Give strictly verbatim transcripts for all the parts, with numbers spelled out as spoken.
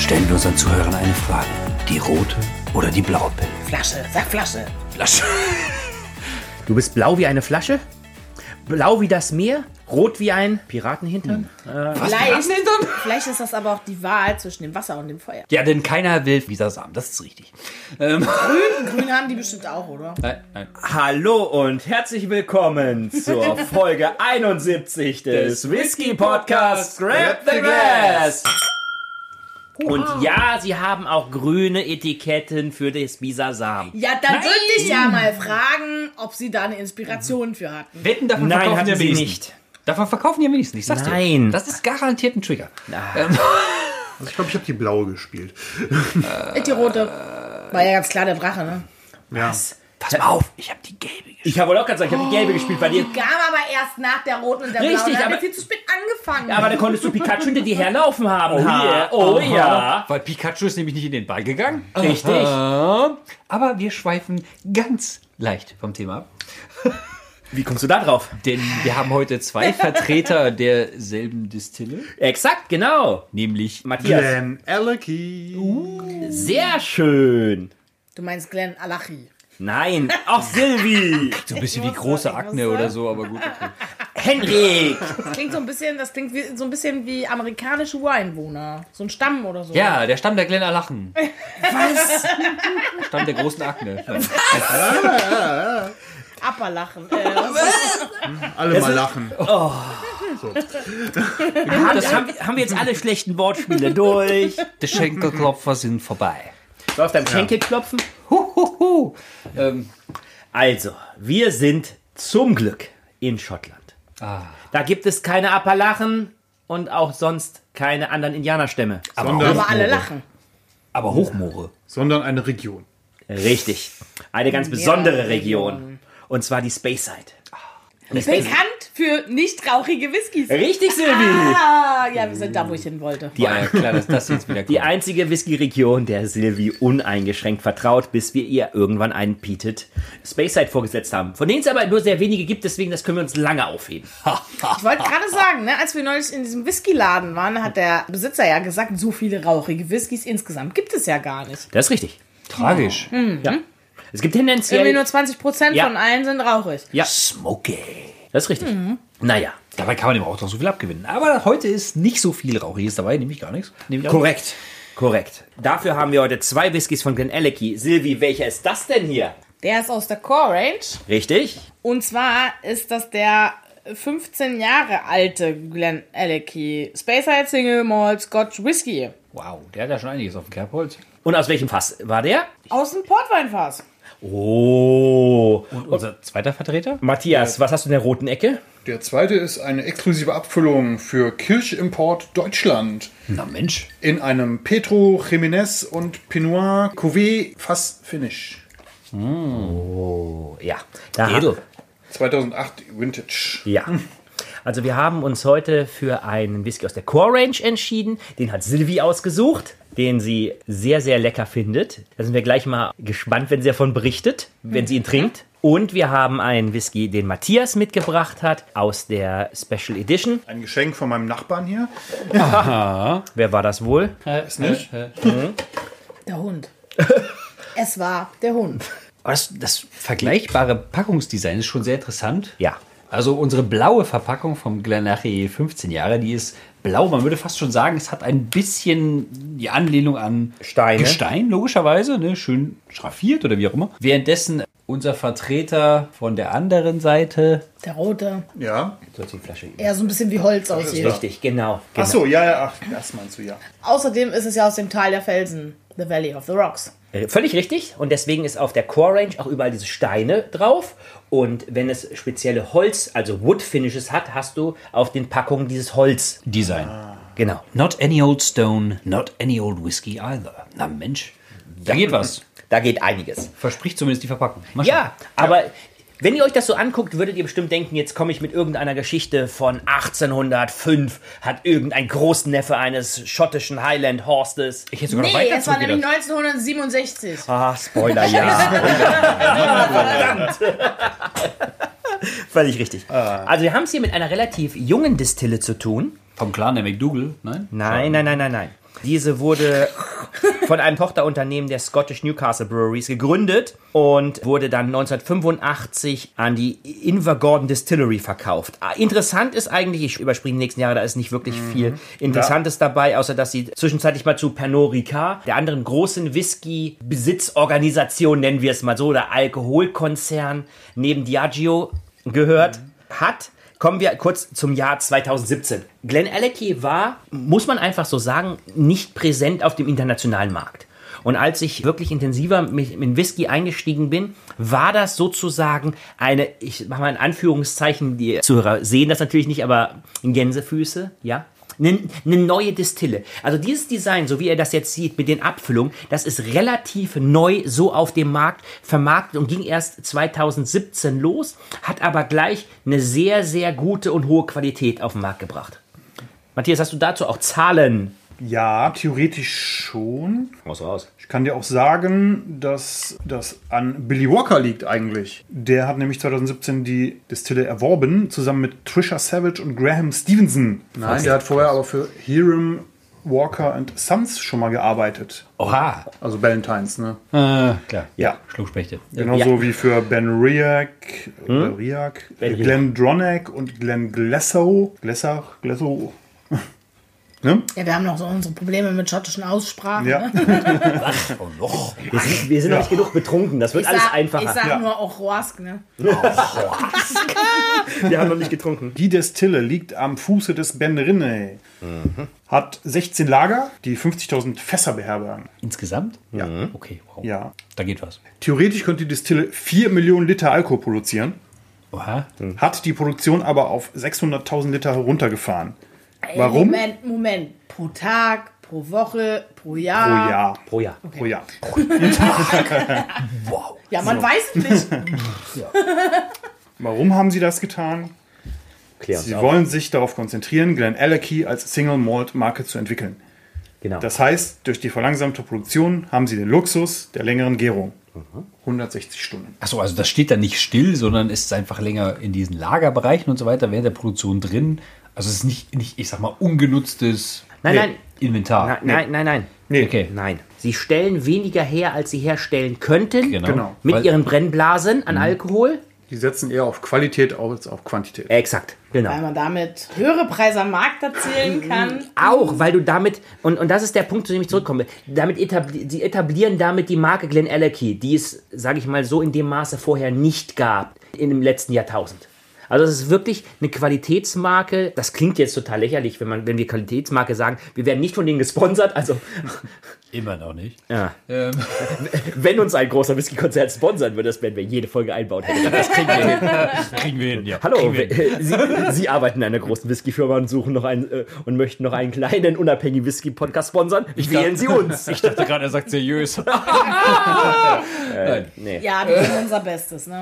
Stellen wir unseren Zuhörern eine Frage. Die rote oder die blaue Pille? Flasche, sag Flasche. Flasche. Du bist blau wie eine Flasche? Blau wie das Meer? Rot wie ein Piratenhintern? Hm. Äh, vielleicht, vielleicht ist das aber auch die Wahl zwischen dem Wasser und dem Feuer. Ja, denn keiner will Bisasam, das ist richtig. Ähm. Grün, grün haben die bestimmt auch, oder? Nein, nein. Hallo und herzlich willkommen zur Folge einundsiebzig des Whisky Podcasts Grab the Glass. Und ja, sie haben auch grüne Etiketten für das Bisasam. Ja, dann würde ich ja mal fragen, ob sie da eine Inspiration für hatten. Wetten, davon Nein, verkaufen hatten die sie wenigsten. nicht. Davon verkaufen die am wenigsten, ich sag's dir. Nein. Das ist garantiert ein Trigger. Ähm. Also ich glaube, ich habe die blaue gespielt. Äh, die rote. War ja ganz klar der Drache, ne? Ja. Pass mal auf, ich habe die gelbe gespielt. Ich habe wohl auch gerade gesagt, ich habe die gelbe gespielt bei dir. Die kam aber erst nach der roten und der Richtig, blauen. Da haben aber- wir viel zu spät angefangen. Ja, aber da konntest du Pikachu hinter dir herlaufen haben. Oh yeah. Oh Aha. ja. Weil Pikachu ist nämlich nicht in den Ball gegangen. Richtig. Aha. Aber wir schweifen ganz leicht vom Thema ab. Wie kommst du da drauf? Denn wir haben heute zwei Vertreter derselben Distille. Exakt, genau. Nämlich Matthias. Glen Alecky. Sehr schön. Du meinst Glen Alachi. Nein, auch Silvi. so ein bisschen wie muss große sagen, ich Akne muss oder so, aber gut. Okay. Henrik. Das klingt so ein bisschen, das klingt wie, so ein bisschen wie amerikanische Ureinwohner. So ein Stamm oder so. Ja, der Stamm der Glenn Lachen. Was? Stamm der großen Akne. Nein. Appalachen. Äh, Alle mal lachen. Das haben, haben wir jetzt alle schlechten Wortspiele durch. Die Schenkelklopfer sind vorbei. So auf deinem Schenkel klopfen. Huhuhu. Ähm, Also, wir sind zum Glück in Schottland. ah. Da gibt es keine Appalachen und auch sonst keine anderen Indianerstämme. Sondern, aber alle lachen. Aber Hochmoore. sondern eine Region. Richtig. Eine ganz besondere Region. Und zwar die Speyside. Bekannt für nicht rauchige Whiskys. Richtig, Silvi. Ah, ja, wir sind da, wo ich hin wollte. Die, War ja klar, dass das jetzt wieder kommt. die einzige Whisky-Region, der Silvi uneingeschränkt vertraut, bis wir ihr irgendwann einen Peated Speyside vorgesetzt haben. Von denen es aber nur sehr wenige gibt, deswegen das können wir uns lange aufheben. Ich wollte gerade sagen, ne, als wir neulich in diesem Whiskyladen waren, hat der Besitzer ja gesagt, so viele rauchige Whiskys insgesamt gibt es ja gar nicht. Das ist richtig. Tragisch. Ja. Es gibt Irgendwie tendenziell... nur zwanzig Prozent Ja. von allen sind rauchig. Ja, Smoky. das ist richtig. Naja, Dabei kann man dem auch noch so viel abgewinnen. Aber heute ist nicht so viel Rauchiges dabei, nämlich gar nichts. Nehme ich an. korrekt. Korrekt. Dafür haben wir heute zwei Whiskys von Glen Alecky. Silvi, welcher ist das denn hier? Der ist aus der Core Range. Richtig? Und zwar ist das der fünfzehn Jahre alte Glen Alecky Speyside Single Malt Scotch Whisky. Wow, der hat ja schon einiges auf dem Kerbholz. Und aus welchem Fass war der? Aus dem Portweinfass. Oh. Und unser zweiter Vertreter? Matthias, was hast du in der roten Ecke? Der zweite ist eine exklusive Abfüllung für Kirchimport Deutschland. Na Mensch. In einem Petro, Jiménez und Pinot Cuvée Fass Finish. Oh, ja. Da Edel. zweitausendacht Vintage. Ja. Also wir haben uns heute für einen Whisky aus der Core Range entschieden. Den hat Silvi ausgesucht, den sie sehr, sehr lecker findet. Da sind wir gleich mal gespannt, wenn sie davon berichtet, wenn sie ihn trinkt. Und wir haben einen Whisky, den Matthias mitgebracht hat, aus der Special Edition. Ein Geschenk von meinem Nachbarn hier. Wer war das wohl? Ist nicht? Der Hund. Es war der Hund. Aber das, das vergleichbare Packungsdesign ist schon sehr interessant. Ja. Also unsere blaue Verpackung vom Glenafry fünfzehn Jahre, die ist blau. Man würde fast schon sagen, es hat ein bisschen die Anlehnung an Steine. Gestein, logischerweise. Ne? Schön schraffiert oder wie auch immer. Währenddessen unser Vertreter von der anderen Seite. Der rote. Ja. Sollst du die Flasche Eher so ein bisschen wie Holz aussieht. Richtig, genau. genau. Ach so, ja, ja, ach, das meinst du, ja. Außerdem ist es ja aus dem Tal der Felsen. The Valley of the Rocks. Äh, Völlig richtig. Und deswegen ist auf der Core Range auch überall diese Steine drauf. Und wenn es spezielle Holz, also Wood Finishes hat, hast du auf den Packungen dieses Holz. Design. Genau. Not any old stone, not any old whiskey either. Na Mensch, da geht was. Da geht einiges. Verspricht zumindest die Verpackung. Mal schauen. Ja, aber wenn ihr euch das so anguckt, würdet ihr bestimmt denken, jetzt komme ich mit irgendeiner Geschichte von achtzehnhundertfünf, hat irgendein Großneffe eines schottischen Highland Horstes. Ich hätte sogar noch Nee, weiter es war nämlich zurückgedacht. neunzehnhundertsiebenundsechzig. Ah, Spoiler, ja. Völlig richtig. Also wir haben es hier mit einer relativ jungen Distille zu tun. Vom Clan der McDougal, nein? Nein, nein, nein, nein, nein. Diese wurde von einem Tochterunternehmen der Scottish Newcastle Breweries gegründet und wurde dann neunzehnhundertfünfundachtzig an die Invergordon Distillery verkauft. Interessant ist eigentlich, ich überspringe die nächsten Jahre, da ist nicht wirklich viel Interessantes dabei, außer dass sie zwischenzeitlich mal zu Pernod Ricard, der anderen großen Whisky-Besitzorganisation, nennen wir es mal so, oder Alkoholkonzern neben Diageo gehört hat. Kommen wir kurz zum Jahr zweitausendsiebzehn. GlenAllachie war, muss man einfach so sagen, nicht präsent auf dem internationalen Markt. Und als ich wirklich intensiver mit, mit Whisky eingestiegen bin, war das sozusagen eine, ich mache mal in Anführungszeichen, die Zuhörer sehen das natürlich nicht, aber in Gänsefüße, ja, eine, eine neue Distille. Also dieses Design, so wie ihr das jetzt sieht mit den Abfüllungen, das ist relativ neu so auf dem Markt vermarktet und ging erst zweitausendsiebzehn los, hat aber gleich eine sehr, sehr gute und hohe Qualität auf den Markt gebracht. Matthias, hast du dazu auch Zahlen? Ja, theoretisch schon. Raus, raus. Ich kann dir auch sagen, dass das an Billy Walker liegt eigentlich. Der hat nämlich zweitausendsiebzehn die Distille erworben, zusammen mit Trisha Savage und Graham Stevenson. Nein, Okay. der hat vorher aber für Hiram Walker and Sons schon mal gearbeitet. Oha. Also Valentines, ne? Äh, klar. Ja. Schluckspechte. Genauso Ja. wie für Ben Riach, hm? Riach, Ben Riach. Glenn Dronach und Glenn Glassow. Glassow, Glassow. Ne? Ja, wir haben noch so unsere Probleme mit schottischen Aussprachen. Ja. Ne? Oh, noch. Wir sind, wir sind noch nicht genug betrunken, das wird Ich alles sag, einfacher. ich sag Ja. nur auch Roask, ne? Wir haben noch nicht getrunken. Die Destille liegt am Fuße des Ben Rinney. Hat sechzehn Lager, die fünfzigtausend Fässer beherbergen. Insgesamt? Ja. Okay, wow. Ja. Da geht was. Theoretisch könnte die Destille vier Millionen Liter Alkohol produzieren, Oha. hat die Produktion aber auf sechshunderttausend Liter heruntergefahren. Ey, Warum? Moment, Moment. Pro Tag, pro Woche, pro Pro Jahr. Jahr. Pro Jahr. Pro Jahr. Wow. Ja, man weiß es nicht. Warum haben sie das getan? Klär uns Sie auf. wollen sich darauf konzentrieren, GlenAllachie als Single-Malt-Marke zu entwickeln. Genau. Das heißt, durch die verlangsamte Produktion haben sie den Luxus der längeren Gärung. hundertsechzig Stunden. Achso, also das steht da nicht still, sondern ist einfach länger in diesen Lagerbereichen und so weiter während der Produktion drin. Also es ist nicht, nicht ich sag mal, ungenutztes Nein, nee, nein. Inventar. Nein, nein, nein, nein. Nee. Okay. Nein. Sie stellen weniger her, als sie herstellen könnten. Genau. Genau. Mit Weil- ihren Brennblasen an Alkohol. Die setzen eher auf Qualität als auf Quantität. Exakt. Genau. Weil man damit höhere Preise am Markt erzielen kann. Auch, weil du damit, und, und das ist der Punkt, zu dem ich zurückkomme, damit etabli sie etablieren damit die Marke GlenAllachie, die es, sage ich mal, so in dem Maße vorher nicht gab in dem letzten Jahrtausend. Also es ist wirklich eine Qualitätsmarke. Das klingt jetzt total lächerlich, wenn, man, wenn wir Qualitätsmarke sagen. Wir werden nicht von denen gesponsert. Also Immer noch nicht. ja. Ähm, Wenn uns ein großer Whisky-Konzert sponsern würde, das werden wir jede Folge einbauen. das kriegen wir hin. Kriegen wir hin, ja. Hallo, Kriegen wir hin. Sie, Sie arbeiten in einer großen Whisky-Firma und suchen noch einen äh, und möchten noch einen kleinen unabhängigen Whisky-Podcast sponsern. Wählen Sie uns. Ich dachte gerade, er sagt seriös. Nein. Nee. Ja, wir tun unser Bestes, ne?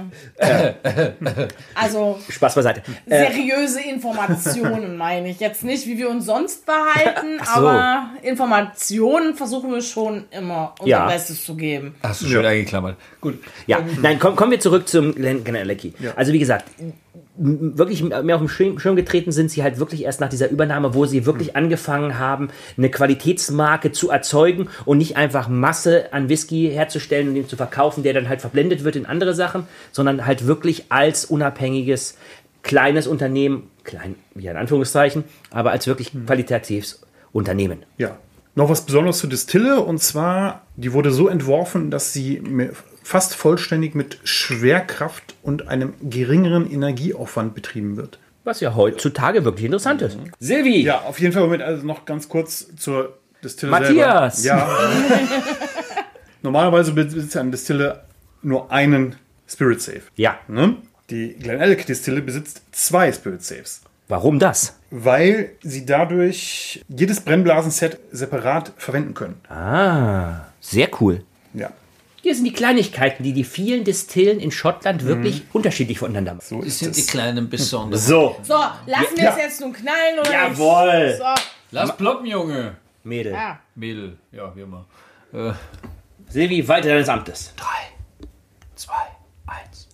Also Spaß beiseite. Äh, seriöse Informationen meine ich. Jetzt nicht, wie wir uns sonst verhalten, Ach so. aber Informationen versuchen wir schon immer unser Ja. Bestes zu geben. Hast du schön eingeklammert. Gut. ja, nein, komm, kommen wir zurück zum Glen- GlenAllachie. Also wie gesagt, m- wirklich mehr auf den Schirm, Schirm getreten sind sie halt wirklich erst nach dieser Übernahme, wo sie wirklich angefangen haben, eine Qualitätsmarke zu erzeugen und nicht einfach Masse an Whisky herzustellen und ihn zu verkaufen, der dann halt verblendet wird in andere Sachen, sondern halt wirklich als unabhängiges kleines Unternehmen, klein, ja in Anführungszeichen, aber als wirklich qualitatives Unternehmen. Ja. Noch was Besonderes zur Distille, und zwar, die wurde so entworfen, dass sie me- fast vollständig mit Schwerkraft und einem geringeren Energieaufwand betrieben wird. Was ja heutzutage wirklich interessant ist. Silvi! Ja, auf jeden Fall. Moment, also noch ganz kurz zur Distille Matthias! selber. Ja. Normalerweise besitzt eine Distille nur einen Spirit Safe. Ja. Ne? Die GlenAllachie Distille besitzt zwei Spirit Safes, Warum das? weil sie dadurch jedes Brennblasenset separat verwenden können. Ah, sehr cool. Ja, Hier sind die Kleinigkeiten, die die vielen Distillen in Schottland wirklich unterschiedlich voneinander machen. so ist sind die es. Kleinen besonders. So, So, lassen wir Ja. es jetzt nun knallen oder Jawohl. nicht? So, Lass ploppen, Junge. Mädel. ja. Mädel. Ja, wie immer. Äh, Silvi, weiter deines Amtes. drei, zwei, eins.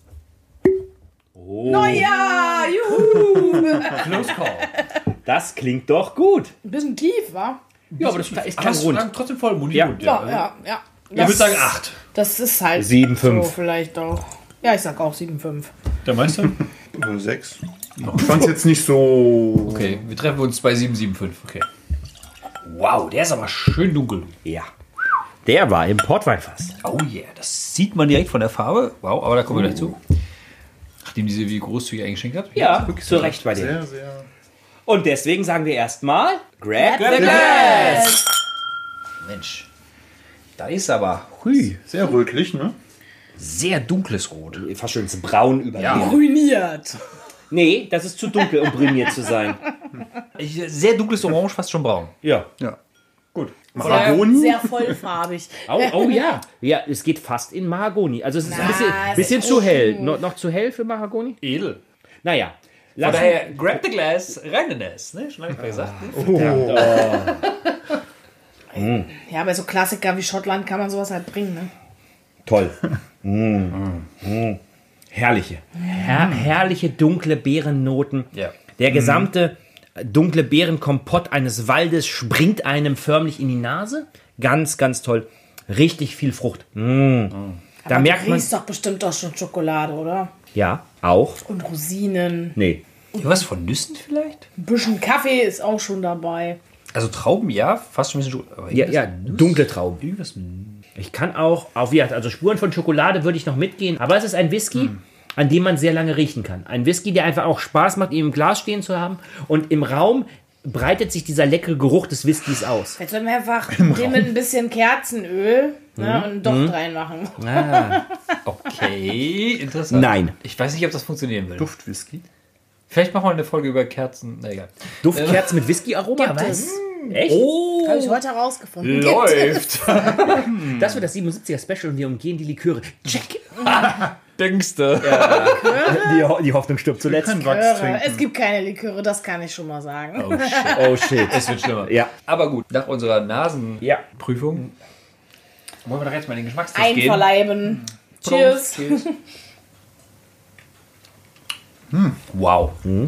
Neujahr, juhu! Close Call. Das klingt doch gut. Ein bisschen tief, wa? Ja, aber das ist kein Hast du Grund. dann trotzdem voll Mund. Ja. Mund, Ja, ja, ja. Ich würde sagen acht. Das ist halt Sieben, fünf. so vielleicht auch. Ja, ich sag auch sieben fünf. Der meinst du? Also sechs. Ich fand es jetzt nicht so. Okay, wir treffen uns bei sieben sieben fünf. Okay. Wow, der ist aber schön dunkel. Ja. Der war im Portweinfass. Oh yeah, das sieht man direkt von der Farbe. Wow, aber da kommen wir gleich zu. Nachdem die Silvie großzügig eingeschenkt hat. Ja, zu Recht bei dir. Sehr, sehr. Und deswegen sagen wir erstmal Grab Grab the the Glass. Mensch, da ist aber Hui, sehr rötlich, ne? sehr dunkles Rot. Fast schon ins Braun übergehen. Ruiniert. Nee, das ist zu dunkel, um brüniert zu sein. Sehr dunkles Orange, fast schon braun. Ja. Ja. Gut. Sehr, Mahagoni. sehr vollfarbig. Oh, oh ja. Ja, es geht fast in Mahagoni. Also es ist ein Na, bisschen, es bisschen ist zu hell. gut. No, noch zu hell für Mahagoni? Edel. Naja. Von Lass daher, grab the glass, rein in das. Ne? Schon lange nicht mehr gesagt. Ne? Ja, bei so Klassiker wie Schottland kann man sowas halt bringen, ne? Toll. Mm. Mm. Herrliche. Her herrliche dunkle Beerennoten. Ja. Der gesamte dunkle Beerenkompott eines Waldes springt einem förmlich in die Nase. Ganz, ganz toll. Richtig viel Frucht. Mm. Da Aber merkt du man. riechst doch bestimmt auch schon Schokolade, oder? Ja, auch. Und Rosinen. Nee. Was von Nüssen vielleicht? Ein bisschen Kaffee ist auch schon dabei. Also Trauben, ja, fast schon ein bisschen. Aber Ja, irgendwas ja, mit Nuss? dunkle Trauben. Irgendwas mit Ich kann auch, auf wie gesagt, also Spuren von Schokolade würde ich noch mitgehen. Aber es ist ein Whisky, an dem man sehr lange riechen kann. Ein Whisky, der einfach auch Spaß macht, ihn im Glas stehen zu haben. Und im Raum breitet sich dieser leckere Geruch des Whiskys aus. Jetzt sollten wir einfach den mit ein bisschen Kerzenöl ne, und einen Docht reinmachen. Okay, interessant. Nein. Ich weiß nicht, ob das funktionieren will. Duftwhisky. Vielleicht machen wir eine Folge über Kerzen. Na egal. Duftkerzen mit Whisky-Aroma? Gibt es. Echt? Oh, Habe ich heute herausgefunden. läuft. Das wird das siebenundsiebziger Special und wir umgehen die Liköre. Check! Denkst du? Die, Ho die Hoffnung stirbt zuletzt. Kein Wachs Liköre. trinken. Es gibt keine Liköre, das kann ich schon mal sagen. Oh shit. Oh shit. Es wird schlimmer. Ja. Aber gut, nach unserer Nasenprüfung Ja. wollen wir doch jetzt mal in den Geschmackstest gehen. Einverleiben. Cheers. Cheers. Wow.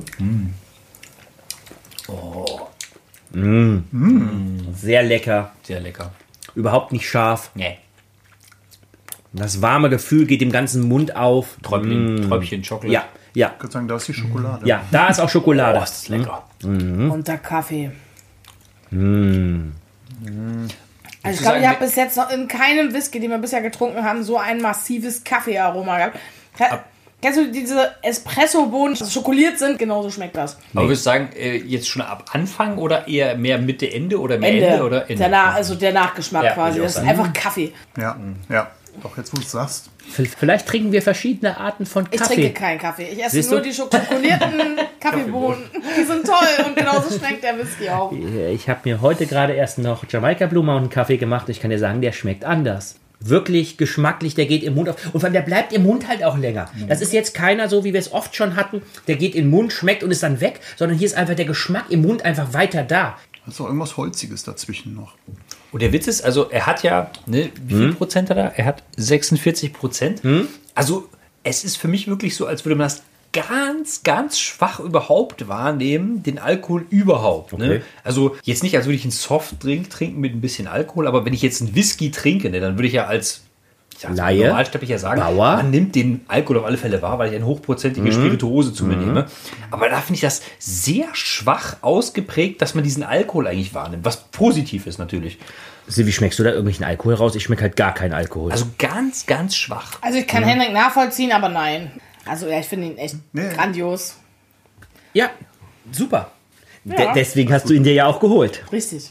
Sehr lecker. Sehr lecker. Überhaupt nicht scharf. Nee. Das warme Gefühl geht dem ganzen Mund auf. Träubchen, Träubchen Schokolade. Ja, ja, Ich würde sagen, da ist die Schokolade. ja. Da ist auch Schokolade. Oh, ist das lecker. Und der Kaffee. Mm. Also ich sagen, glaube, ich habe wir- bis jetzt noch in keinem Whisky, den wir bisher getrunken haben, so ein massives Kaffeearoma gehabt. Ke- Kennst du diese Espresso-Bohnen, die schokoliert sind? Genauso schmeckt das. Aber würdest du sagen, äh, jetzt schon ab Anfang oder eher mehr Mitte, Ende oder mehr Ende, Ende. oder Ende? Der Na- also der Nachgeschmack Ja, quasi. würde ich Das auch ist sagen. einfach Kaffee. Ja, ja. Doch, jetzt wo du es sagst. V- Vielleicht trinken wir verschiedene Arten von Ich Kaffee. trinke keinen Kaffee. Ich esse Siehst nur du? die schokolierten Kaffeebohnen. Die sind toll und genauso schmeckt der Whisky auch. Ich habe mir heute gerade erst noch Jamaika Blue Mountain Kaffee gemacht. Ich kann dir sagen, der schmeckt anders. Wirklich geschmacklich, der geht im Mund auf. Und vor allem, der bleibt im Mund halt auch länger. Das ist jetzt keiner so, wie wir es oft schon hatten, der geht in den Mund, schmeckt und ist dann weg, sondern hier ist einfach der Geschmack im Mund einfach weiter da. Da ist auch irgendwas Holziges dazwischen noch. Und der Witz ist, also er hat ja, ne, wie viel Prozent hat er? Er hat sechsundvierzig Prozent. Also es ist für mich wirklich so, als würde man das ganz, ganz schwach überhaupt wahrnehmen, den Alkohol überhaupt. Ne? Okay. Also jetzt nicht, als würde ich einen Softdrink trinken mit ein bisschen Alkohol, aber wenn ich jetzt einen Whisky trinke, ne, dann würde ich ja als ich sag's mal, Laie, normalsterblicher sagen, Bauer. man nimmt den Alkohol auf alle Fälle wahr, weil ich eine hochprozentige Spirituose zu mir nehme. Aber da finde ich das sehr schwach ausgeprägt, dass man diesen Alkohol eigentlich wahrnimmt, was positiv ist natürlich. Wie schmeckst du da irgendwelchen Alkohol raus? Ich schmecke halt gar keinen Alkohol. Also ganz, ganz schwach. Also ich kann Henrik nachvollziehen, aber nein. Also ja, ich finde ihn echt Nee. grandios. ja, super. Ja. De deswegen hast du ihn dir ja auch geholt. Richtig.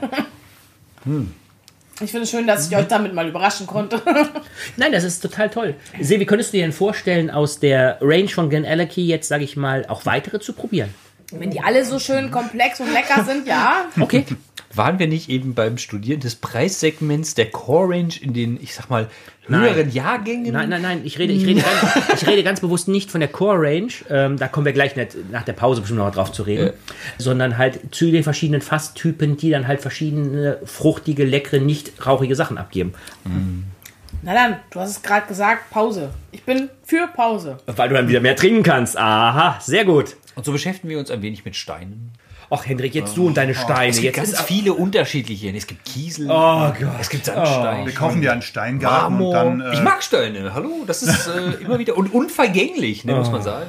Ich finde es schön, dass ich euch damit mal überraschen konnte. Nein, das ist total toll. Sevi, könntest du dir denn vorstellen, aus der Range von GlenAllachie jetzt, sage ich mal, auch weitere zu probieren? Wenn die alle so schön komplex und lecker sind, ja. Okay. Waren wir nicht eben beim Studieren des Preissegments der Core Range in den, ich sag mal, höheren Nein. Jahrgängen? Nein, nein, nein, ich rede, ich rede, ganz, ich rede ganz bewusst nicht von der Core Range, ähm, da kommen wir gleich nicht, nach der Pause bestimmt noch drauf zu reden, Ja. sondern halt zu den verschiedenen Fasstypen, die dann halt verschiedene fruchtige, leckere, nicht rauchige Sachen abgeben. Na dann, du hast es gerade gesagt, Pause. Ich bin für Pause. Weil du dann wieder mehr trinken kannst. Aha, sehr gut. Und so beschäftigen wir uns ein wenig mit Steinen. Ach, Hendrik, jetzt du und deine Steine. Es gibt Jetzt ganz ist viele unterschiedliche. Es gibt Kiesel, Oh Gott. es gibt Sandstein. Wir kaufen dir einen Steingarten und Marmor. dann. Äh, Ich mag Steine, hallo, das ist äh, immer wieder und unvergänglich, ne, muss man sagen.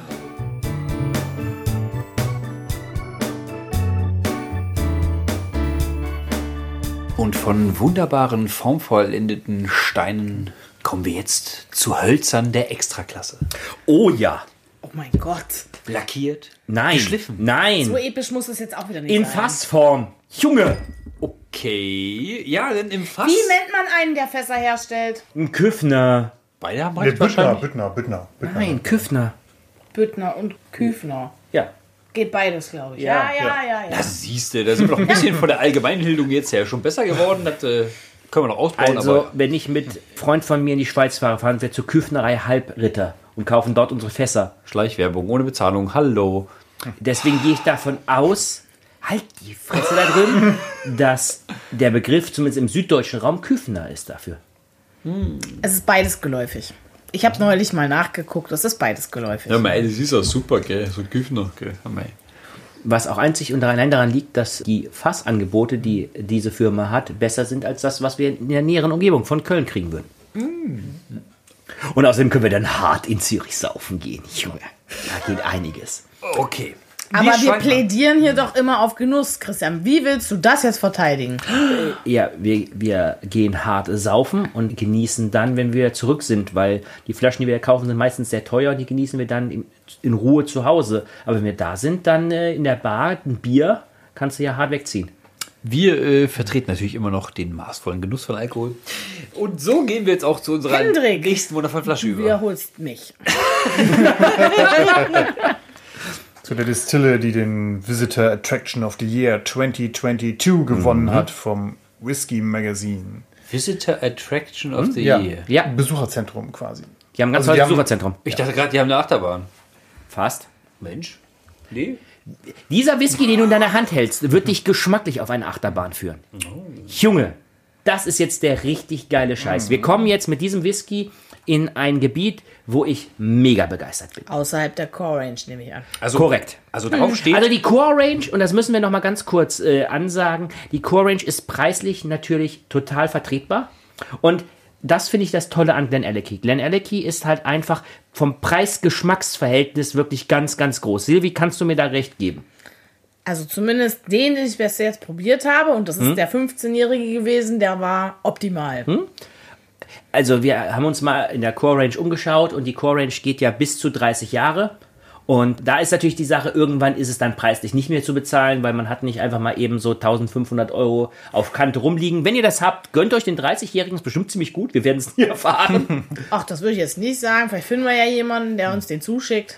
Und von wunderbaren, formvollendeten Steinen kommen wir jetzt zu Hölzern der Extraklasse. Oh ja. Oh mein Gott. Lackiert, Nein. geschliffen. Nein. So episch muss es jetzt auch wieder nicht In sein. Fassform. Junge. Okay, ja, denn im Fass. Wie nennt man einen, der Fässer herstellt? Ein Küffner. Beide haben nee, recht Büttner, wahrscheinlich. Büttner, Büttner, Büttner. Nein, Küffner. Büttner und Küfner. Ja. Geht beides, glaube ich. Ja, Ja, ja, ja, ja. Das siehst du, da sind wir noch ein bisschen von der Allgemeinbildung jetzt her schon besser geworden. Das äh, können wir noch ausbauen. Also, aber wenn ich mit Freund von mir in die Schweiz fahre, fahren wir zur Küffnerei Halbritter und kaufen dort unsere Fässer. Schleichwerbung ohne Bezahlung, hallo. Deswegen gehe ich davon aus, halt die Fresse da drüben, dass der Begriff zumindest im süddeutschen Raum Küffner ist dafür. Es ist beides geläufig. Ich habe neulich mal nachgeguckt, es ist beides geläufig. Ja, mei, das ist ja super, gell? So Güffner, gell? Ja, mei. Was auch einzig und allein daran liegt, dass die Fassangebote, die diese Firma hat, besser sind als das, was wir in der näheren Umgebung von Köln kriegen würden. Mm. Und außerdem können wir dann hart in Zürich saufen gehen. Junge, da geht einiges. Okay. Aber wir schwanken. plädieren hier doch immer auf Genuss, Christian. Wie willst du das jetzt verteidigen? Ja, wir, wir gehen hart saufen und genießen dann, wenn wir zurück sind, weil die Flaschen, die wir kaufen, sind meistens sehr teuer und die genießen wir dann in, in Ruhe zu Hause. Aber wenn wir da sind, dann äh, in der Bar ein Bier kannst du ja hart wegziehen. Wir äh, vertreten natürlich immer noch den maßvollen Genuss von Alkohol. Und so gehen wir jetzt auch zu unserer Hendrik, nächsten wundervollen Flasche Du über. wiederholst mich. Zu der Distille, die den Visitor Attraction of the Year zwanzig zweiundzwanzig gewonnen hat vom Whisky Magazine. Visitor Attraction of the Ja. Year. Ja, Besucherzentrum quasi. die haben ein ganz Also die tolles haben- Besucherzentrum. Ich dachte gerade, die haben eine Achterbahn. Fast. Mensch. Nee. Dieser Whisky, den du in deiner Hand hältst, wird dich geschmacklich auf eine Achterbahn führen. Junge, das ist jetzt der richtig geile Scheiß. Wir kommen jetzt mit diesem Whisky in ein Gebiet, wo ich mega begeistert bin. Außerhalb der Core Range, nehme ich an. Also, Korrekt. Also drauf steht. Also die Core Range, und das müssen wir noch mal ganz kurz äh, ansagen, die Core Range ist preislich natürlich total vertretbar. Und das finde ich das Tolle an Glen Alecky. Glen Alecky ist halt einfach vom Preis-Geschmacksverhältnis wirklich ganz, ganz groß. Silvi, kannst du mir da recht geben? Also zumindest den, den ich bis jetzt probiert habe, und das ist der fünfzehnjährige gewesen, der war optimal. Also wir haben uns mal in der Core Range umgeschaut und die Core Range geht ja bis zu dreißig Jahre. Und da ist natürlich die Sache, irgendwann ist es dann preislich nicht mehr zu bezahlen, weil man hat nicht einfach mal eben so eintausendfünfhundert Euro auf Kante rumliegen. Wenn ihr das habt, gönnt euch den dreißigjährigen, ist bestimmt ziemlich gut. Wir werden es nie erfahren. Ach, das würde ich jetzt nicht sagen. Vielleicht finden wir ja jemanden, der uns den zuschickt.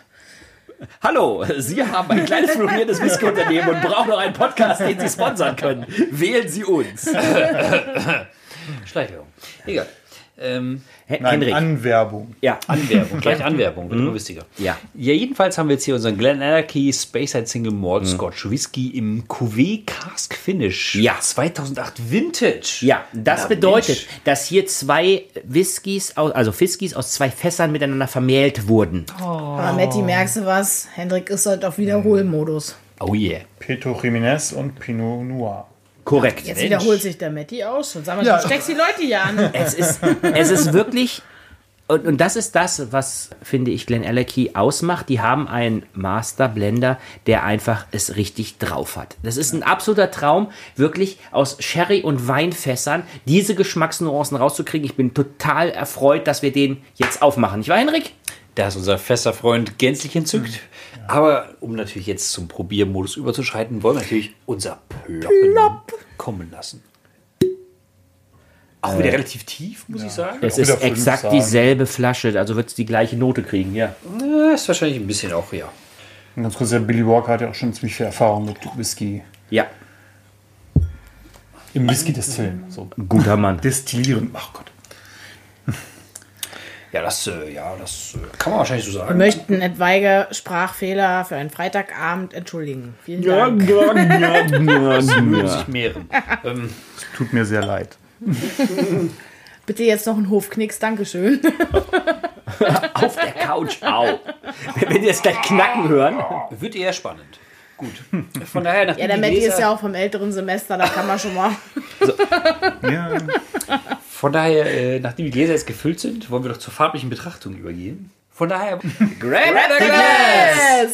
Hallo, Sie haben ein kleines florierendes Whisky-Unternehmen und brauchen noch einen Podcast, den Sie sponsern können. Wählen Sie uns. Schleichwerbung. Egal. Ähm, Hen- Nein, Henrik. Anwerbung. Ja. Anwerbung, gleich Anwerbung, wird immer wichtiger. Ja. Ja, jedenfalls haben wir jetzt hier unseren Glen Alecky Speyside Single Malt Scotch Whisky im Cuvée Cask Finish. Ja. zweitausendacht Vintage. Ja, das Na, bedeutet, Mensch. dass hier zwei Whiskys, aus- also Fiskis aus zwei Fässern miteinander vermählt wurden. Aber Matti, merkst du was? Hendrik ist halt auf Wiederholmodus. Oh yeah. Pedro Jiménez und Pinot Noir. Korrekt. Jetzt Mensch. wiederholt sich der Matti aus. Und sag mal, Ja. du steckst die Leute hier an. Es ist, es ist wirklich, und, und das ist das, was, finde ich, Glen Alecky ausmacht. Die haben einen Master-Blender, der einfach es richtig drauf hat. Das ist ein absoluter Traum, wirklich aus Sherry- und Weinfässern diese Geschmacksnuancen rauszukriegen. Ich bin total erfreut, dass wir den jetzt aufmachen. Nicht wahr, Henrik? Da ist unser fester Freund gänzlich entzückt. Aber um natürlich jetzt zum Probiermodus überzuschreiten, wollen wir natürlich unser Ploppen kommen lassen. Auch wieder relativ tief, muss ich sagen. Es Auch wieder ist fünf exakt sagen. dieselbe Flasche, also wird es die gleiche Note kriegen, ja. Ja, ist wahrscheinlich ein bisschen auch, ja. Und ganz kurz, der Billy Walker hat ja auch schon ziemlich viel Erfahrung mit Whisky. Ja, Im Whisky-Destillen. So. guter Mann. Destillieren. Ach Gott. Ja, das, äh, ja, das äh, kann man wahrscheinlich so Wir sagen. möchten etwaige Sprachfehler für einen Freitagabend entschuldigen. Vielen Dank. Mögen sich mehren. ähm, Tut mir sehr leid. Bitte jetzt noch einen Hofknicks, Dankeschön. Auf der Couch, au. Wenn wir jetzt gleich knacken hören. wird eher spannend. Gut. Von daher, nachdem Ja, der die Matti Gläser, ist ja auch vom älteren Semester, da kann man schon mal. Ja. Von daher, äh, nachdem die Gläser jetzt gefüllt sind, wollen wir doch zur farblichen Betrachtung übergehen. Von daher, grab the glass!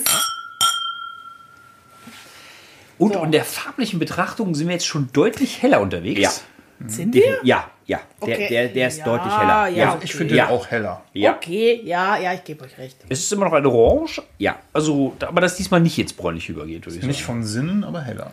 Und So. in der farblichen Betrachtung sind wir jetzt schon deutlich heller unterwegs. Ja. Sind wir? Ja, ja. Der, Okay. der, der ist Ja, deutlich heller. ja. Also ich finde Ja. den auch heller. Ja. Okay, ja, ja, ich gebe euch recht. Es ist immer noch ein Orange, Ja. also, aber das diesmal nicht jetzt bräunlich übergeht, würde ich sagen. Nicht von Sinnen, aber heller.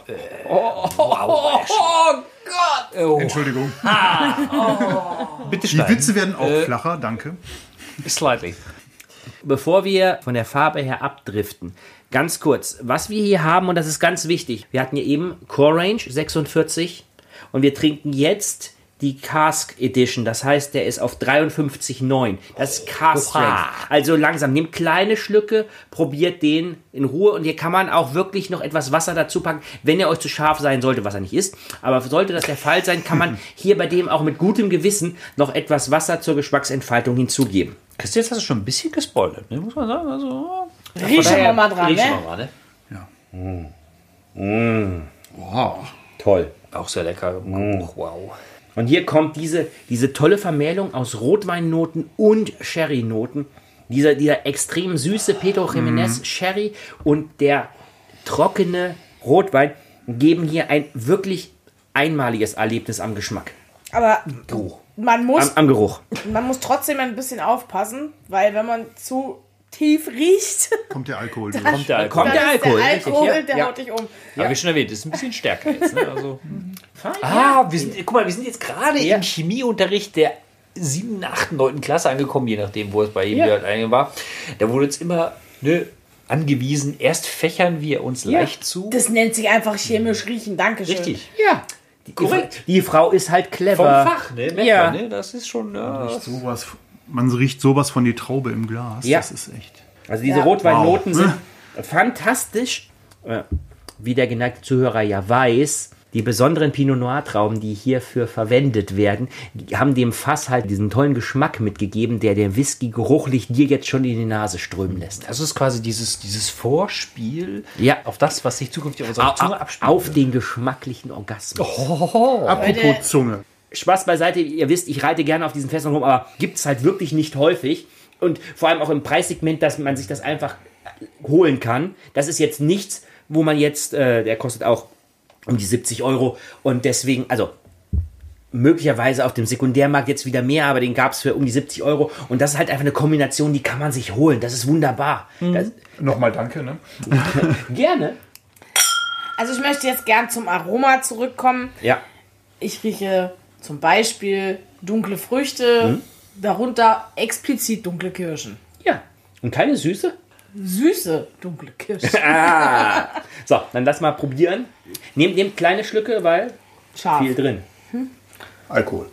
Oh, Entschuldigung. bitte Die schneiden. Witze werden auch flacher, danke. Slightly. Bevor wir von der Farbe her abdriften, ganz kurz, was wir hier haben, und das ist ganz wichtig, wir hatten hier eben Core Range sechsundvierzig und wir trinken jetzt die Cask Edition, das heißt, der ist auf dreiundfünfzig Komma neun. Das ist Cask Strength. Also langsam, nehmt kleine Schlücke, probiert den in Ruhe und hier kann man auch wirklich noch etwas Wasser dazu packen, wenn er euch zu scharf sein sollte, was er nicht ist. Aber sollte das der Fall sein, kann man hier bei dem auch mit gutem Gewissen noch etwas Wasser zur Geschmacksentfaltung hinzugeben. Christian, jetzt hast du schon ein bisschen gespoilert, ne? Muss man sagen. Also, Riechen wir mal dran, riechen ne? wir mal, ne? Wow. Toll. Auch sehr lecker. Wow. Und hier kommt diese, diese tolle Vermählung aus Rotweinnoten und Sherry-Noten. Dieser, dieser extrem süße Pedro Jiménez Sherry und der trockene Rotwein geben hier ein wirklich einmaliges Erlebnis am Geschmack. Aber man Am, muss, am Geruch. man muss trotzdem ein bisschen aufpassen, weil wenn man zu tief riecht, Kommt der Alkohol durch. Kommt der Alkohol. Kommt dann der ist Alkohol, der richtig, Alkohol, ja. der Ja. haut dich um. Aber wie schon erwähnt, ist ein bisschen stärker jetzt. Ne? Also, ah, wir sind, guck mal, wir sind jetzt gerade Ja. im Chemieunterricht der siebten, achten, neunten Klasse angekommen, je nachdem, wo es bei jedem Ja. halt eigentlich war. Da wurde uns immer ne, angewiesen, erst fächern wir uns leicht zu. Das nennt sich einfach chemisch riechen. Dankeschön. Richtig. Ja. Die, Korrekt. die Frau ist halt Vom clever. Fach, ne? Merkt Ja. man, ne? Das ist schon. Ja, Sowas, man riecht sowas von die Traube im Glas. Ja. Das ist echt. Also diese Ja. Rotweinnoten Wow. sind fantastisch. Äh, Wie der geneigte Zuhörer ja weiß, die besonderen Pinot Noir Trauben, die hierfür verwendet werden, die haben dem Fass halt diesen tollen Geschmack mitgegeben, der den Whisky geruchlich dir jetzt schon in die Nase strömen lässt. das ist quasi dieses, dieses Vorspiel Ja. auf das, was sich zukünftig auf unserer Au- Zunge au- abspielt. Auf den geschmacklichen Orgasmus. Apropos Zunge. Spaß beiseite, ihr wisst, ich reite gerne auf diesen Fässern rum, aber gibt es halt wirklich nicht häufig. Und vor allem auch im Preissegment, dass man sich das einfach holen kann. Das ist jetzt nichts, wo man jetzt, äh, der kostet auch um die siebzig Euro. Und deswegen, also möglicherweise auf dem Sekundärmarkt jetzt wieder mehr, aber den gab es für um die siebzig Euro. Und das ist halt einfach eine Kombination, die kann man sich holen. Das ist wunderbar. Das, Nochmal danke, ne? gerne. Also ich möchte jetzt gern zum Aroma zurückkommen. Ja. Ich rieche zum Beispiel dunkle Früchte, darunter explizit dunkle Kirschen. Ja. Und keine Süße? Süße dunkle Kirschen. So, dann lass mal probieren. Nehmt, nehmt kleine Schlücke, weil Scharf. viel drin. Alkohol.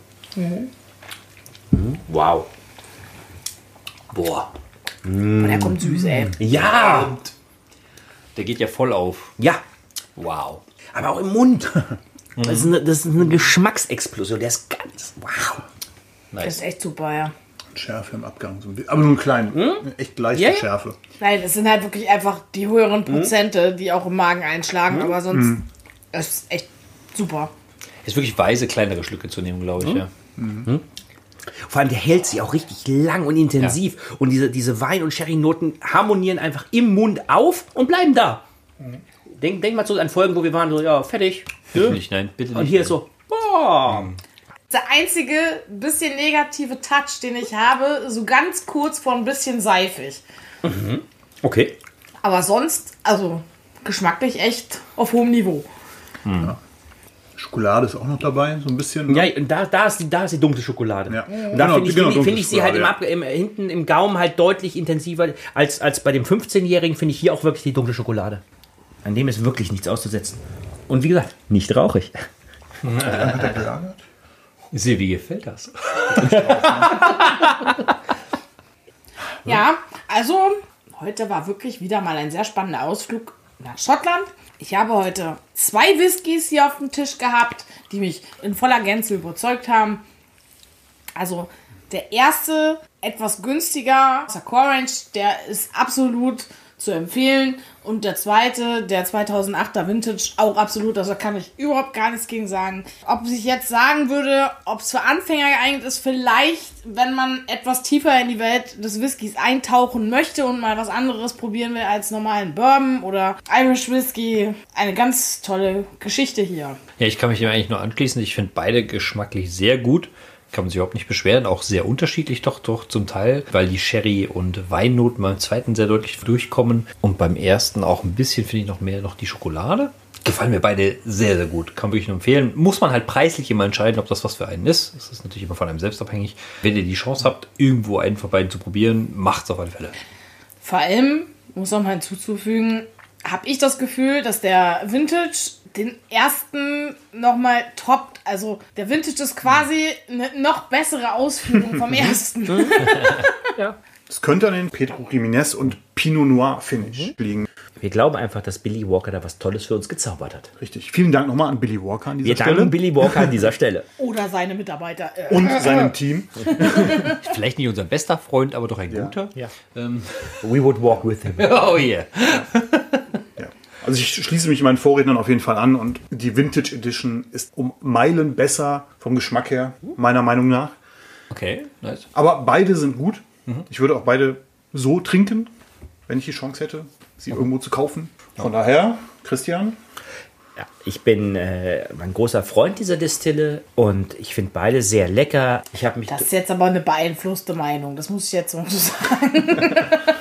Wow. Boah. Und der kommt süß, ey. Ja. Der geht ja voll auf. Ja. Wow. Aber auch im Mund. Das ist eine, das ist eine Geschmacksexplosion. Der ist ganz. Wow. Das ist echt super, ja. Schärfe im Abgang. So ein bisschen, aber nur einen kleinen. Echt leichte Ja, ja. Schärfe. Nein, es sind halt wirklich einfach die höheren Prozente, die auch im Magen einschlagen, aber sonst das ist echt super. Ist wirklich weise, kleinere Schlücke zu nehmen, glaube ich. Ja. Vor allem, der hält sich auch richtig lang und intensiv. Und diese, diese Wein- und Sherry-Noten harmonieren einfach im Mund auf und bleiben da. Denk, denk mal so an Folgen, wo wir waren, so, ja, fertig. Bitte nicht, nein, bitte nicht. Und hier ist so, boah. Der einzige bisschen negative Touch, den ich habe, so ganz kurz vor ein bisschen seifig. Okay. Aber sonst, also geschmacklich echt auf hohem Niveau. Schokolade ist auch noch dabei, so ein bisschen. Ja, und da, da, ist die, da ist die dunkle Schokolade. Ja. Und da Genau, finde ich, genau, find ich, find dunkle ich sie halt im, Schokolade, Ab, im, hinten im Gaumen halt deutlich intensiver als, als bei dem fünfzehnjährigen, finde ich hier auch wirklich die dunkle Schokolade. An dem ist wirklich nichts auszusetzen. Und wie gesagt, nicht rauchig. Hat er gelagert? Silvi, wie gefällt das? Ja, also heute war wirklich wieder mal ein sehr spannender Ausflug nach Schottland. Ich habe heute zwei Whiskys hier auf dem Tisch gehabt, die mich in voller Gänze überzeugt haben. Also der erste, etwas günstiger, aus der Core Range, der ist absolut zu empfehlen. Und der zweite, der zweitausendachter Vintage, auch absolut, also da kann ich überhaupt gar nichts gegen sagen. Ob ich jetzt sagen würde, ob es für Anfänger geeignet ist, vielleicht, wenn man etwas tiefer in die Welt des Whiskys eintauchen möchte und mal was anderes probieren will als normalen Bourbon oder Irish Whisky. Eine ganz tolle Geschichte hier. Ja, ich kann mich dem eigentlich nur anschließen. Ich finde beide geschmacklich sehr gut. Kann man sich überhaupt nicht beschweren. Auch sehr unterschiedlich doch, doch zum Teil, weil die Sherry- und Weinnoten beim zweiten sehr deutlich durchkommen. Und beim ersten auch ein bisschen, finde ich, noch mehr noch die Schokolade. Gefallen mir beide sehr, sehr gut. Kann wirklich nur empfehlen. Muss man halt preislich immer entscheiden, ob das was für einen ist. Das ist natürlich immer von einem selbst abhängig. Wenn ihr die Chance habt, irgendwo einen von beiden zu probieren, macht's auf alle Fälle. Vor allem, muss noch mal hinzuzufügen, habe ich das Gefühl, dass der Vintage den ersten nochmal toppt. Also der Vintage ist quasi eine noch bessere Ausführung vom ersten. Ja. Es könnte an den Pedro Jiménez und Pinot Noir Finish liegen. Wir glauben einfach, dass Billy Walker da was Tolles für uns gezaubert hat. Richtig. Vielen Dank nochmal an Billy Walker an dieser Wir Stelle. danken Billy Walker an dieser Stelle. Oder seine Mitarbeiter. Äh, Und seinem Team. Vielleicht nicht unser bester Freund, aber doch ein guter. Ja. Ähm. We would walk with him. Oh yeah. Ja. Also ich schließe mich meinen Vorrednern auf jeden Fall an und die Vintage Edition ist um Meilen besser vom Geschmack her, meiner Meinung nach. Okay, nice. Aber beide sind gut. Ich würde auch beide so trinken, wenn ich die Chance hätte, sie irgendwo zu kaufen. Von daher, Christian. Ja, ich bin äh, ein großer Freund dieser Distille und ich finde beide sehr lecker. Ich habe mich das ist jetzt aber eine beeinflusste Meinung. Das muss ich jetzt so sagen.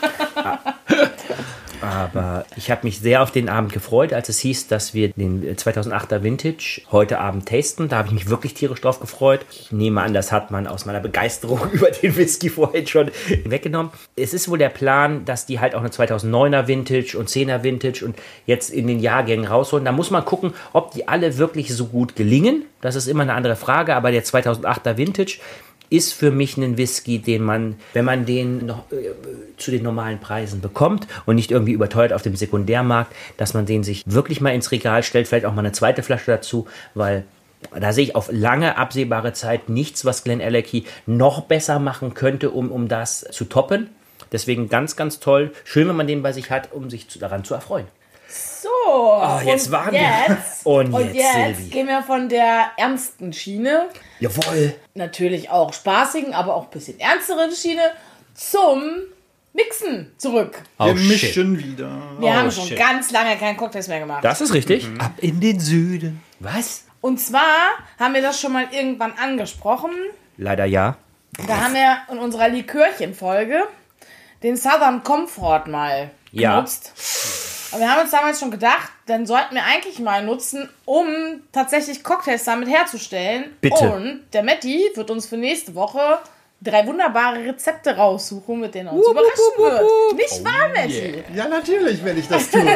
Aber ich habe mich sehr auf den Abend gefreut, als es hieß, dass wir den zweitausendachter Vintage heute Abend tasten. Da habe ich mich wirklich tierisch drauf gefreut. Ich nehme an, das hat man aus meiner Begeisterung über den Whisky vorhin schon weggenommen. Es ist wohl der Plan, dass die halt auch eine zweitausenddneuner Vintage und zehner Vintage und jetzt in den Jahrgängen rausholen. Da muss man gucken, ob die alle wirklich so gut gelingen. Das ist immer eine andere Frage, aber der zweitausendachter Vintage ist für mich ein Whisky, den man, wenn man den noch äh, zu den normalen Preisen bekommt und nicht irgendwie überteuert auf dem Sekundärmarkt, dass man den sich wirklich mal ins Regal stellt, vielleicht auch mal eine zweite Flasche dazu, weil da sehe ich auf lange absehbare Zeit nichts, was Glenallachie noch besser machen könnte, um, um das zu toppen. Deswegen ganz, ganz toll. Schön, wenn man den bei sich hat, um sich zu, daran zu erfreuen. So, Oh, jetzt und waren wir. jetzt, Und und jetzt, jetzt Silvi. gehen wir von der ernsten Schiene, Jawohl. natürlich auch spaßigen, aber auch ein bisschen ernsteren Schiene, zum Mixen zurück. Oh, Wir shit. mischen wieder. Wir Oh, haben schon shit. ganz lange keinen Cocktails mehr gemacht. Das ist richtig. Ab in den Süden. Was? Und zwar haben wir das schon mal irgendwann angesprochen. Leider ja. Da haben wir in unserer Likörchen-Folge den Southern Comfort mal Ja. genutzt. Und wir haben uns damals schon gedacht, dann sollten wir eigentlich mal nutzen, um tatsächlich Cocktails damit herzustellen. Bitte. Und der Matti wird uns für nächste Woche drei wunderbare Rezepte raussuchen, mit denen er uns überraschen wird. Nicht wahr, Matti? Ja, natürlich werde ich das tun.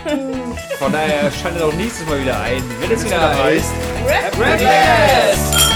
Von daher schaltet auch nächstes Mal wieder ein, wenn es wieder heißt Rap, Rap